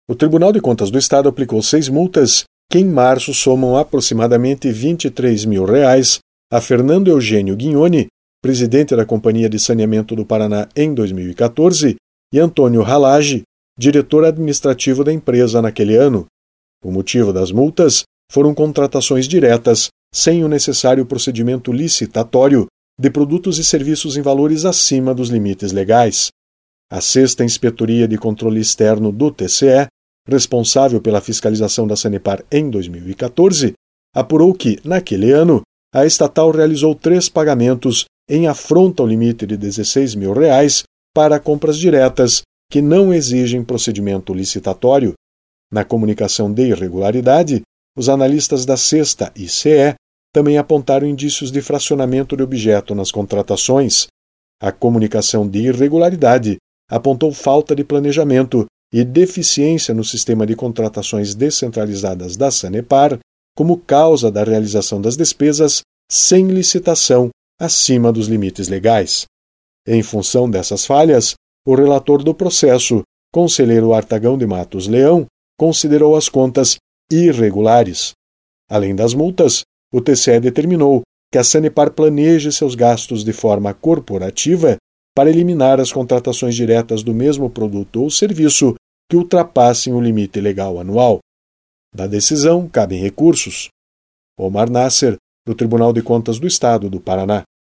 O Tribunal de Contas do Estado aplicou 6 multas que em março somam aproximadamente R$ 23 mil a Fernando Eugênio Guignoni, presidente da Companhia de Saneamento do Paraná em 2014, e Antônio Halage, diretor administrativo da empresa naquele ano. O motivo das multas foram contratações diretas, sem o necessário procedimento licitatório, de produtos e serviços em valores acima dos limites legais. A 6ª Inspetoria de Controle Externo do TCE, responsável pela fiscalização da Sanepar em 2014, apurou que, naquele ano, a estatal realizou 3 pagamentos em afronta ao limite de R$ 16 mil para compras diretas que não exigem procedimento licitatório. Na comunicação de irregularidade, os analistas da 6ª ICE também apontaram indícios de fracionamento de objeto nas contratações. A comunicação de irregularidade apontou falta de planejamento e deficiência no sistema de contratações descentralizadas da Sanepar como causa da realização das despesas sem licitação acima dos limites legais. Em função dessas falhas, o relator do processo, conselheiro Artagão de Matos Leão, considerou as contas irregulares. Além das multas, o TCE determinou que a Sanepar planeje seus gastos de forma corporativa para eliminar as contratações diretas do mesmo produto ou serviço que ultrapassem o limite legal anual. Da decisão cabem recursos. Omar Nasser, do Tribunal de Contas do Estado do Paraná.